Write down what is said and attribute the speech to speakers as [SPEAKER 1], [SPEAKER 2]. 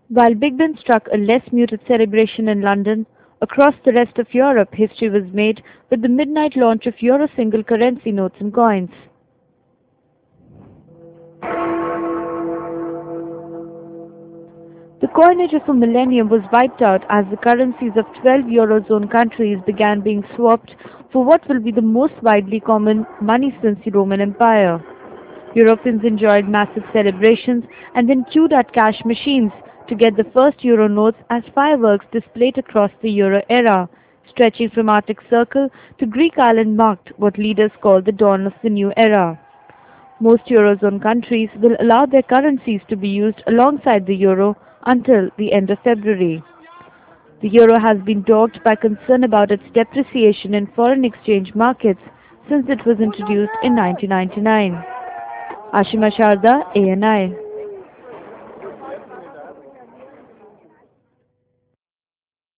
[SPEAKER 1] While Big Ben struck a less muted celebration in London, across the rest of Europe history was made with the midnight launch of Euro single currency notes and coins. The coinage of a millennium was wiped out as the currencies of 12 Eurozone countries began being swapped for what will be the most widely common money since the Roman Empire. Europeans enjoyed massive celebrations and then queued at cash machines to get the first euro notes as fireworks displayed across the euro era, stretching from Arctic Circle to Greek island marked what leaders called the dawn of the new era. Most Eurozone countries will allow their currencies to be used alongside the euro until the end of February. The euro has been dogged by concern about its depreciation in foreign exchange markets since it was introduced in 1999. Ashima Sharda, ANI.